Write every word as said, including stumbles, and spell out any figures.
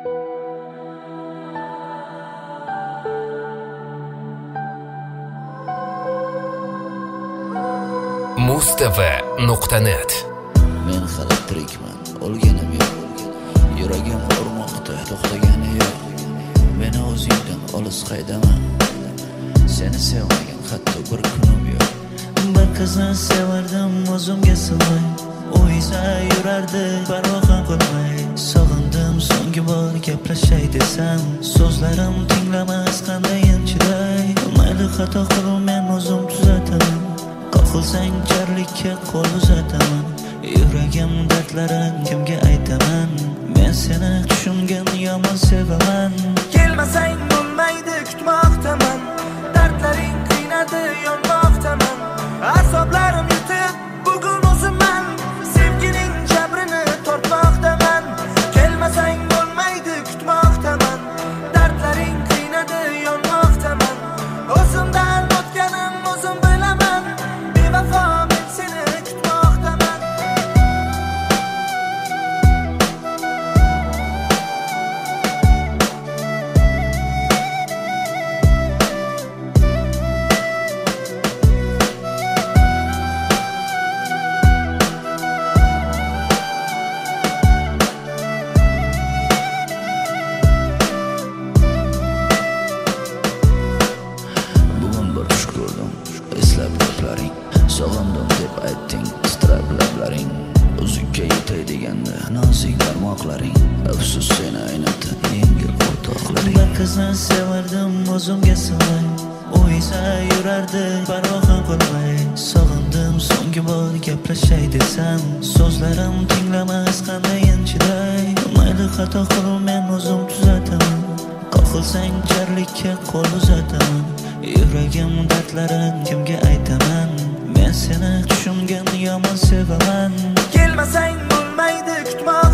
Mustafa nuqta net. Men hali tirikman, o'lganim yo'q. Yuragim urmoqda, to'xtagani yo'q. Meni o'zingdan olis qaydaman. Seni sevmagan hatto bir kunim yo'q. Bir qizni sevardim o'zimga sig'may. U esa yurardi parvo ham qilmay. Sog'indim so'nggi bor gaplashay desam, so'zlarim tinglamas qandayin chiday. Mayli xato qilib men o'zim tuzataman. Qo'lsang jarlikka qo'l uzataman. Yuragim dardlarin kimga aytaman? Men seni tushungan yomon sevaman. Kelmasang bo'lmaydi kutmoqdaman. Dardlaring qiynadi yonmoqdaman. Asablarim yutib bugun o'zimman. Sevgining jabrini tortmoqdaman. Kelmasang bo'lmaydi kutmoqdaman. Dardlaring qiynadi yonmoqdaman. O'zimdan o'tganim o'zim bilaman. Bevafo men seni kutmoqdaman. Bugun bir tush ko'rdim, eslab gaplaring. Sog'indim deb aytding, titrab lablaring. Uzukka yetay deganda nozik barmoqlaring. Afsus seni aynatdi yengil o'rtoqlaring. Bir qizni sevardim o'zimga sig'may. U esa yurardi parvo ham qilmay. Sog'indim so'nggi bor gaplashay desam, so'zlarim tinglamas qandayin chiday. Mayli xato qilib men o'zim tuzataman. Qo'lsang jarlikka qo'l uzataman. Yuragim dardlarin kimga aytaman? Men seni tushungan yomon sevaman. Kelmasang bo'lmaydi kutmoq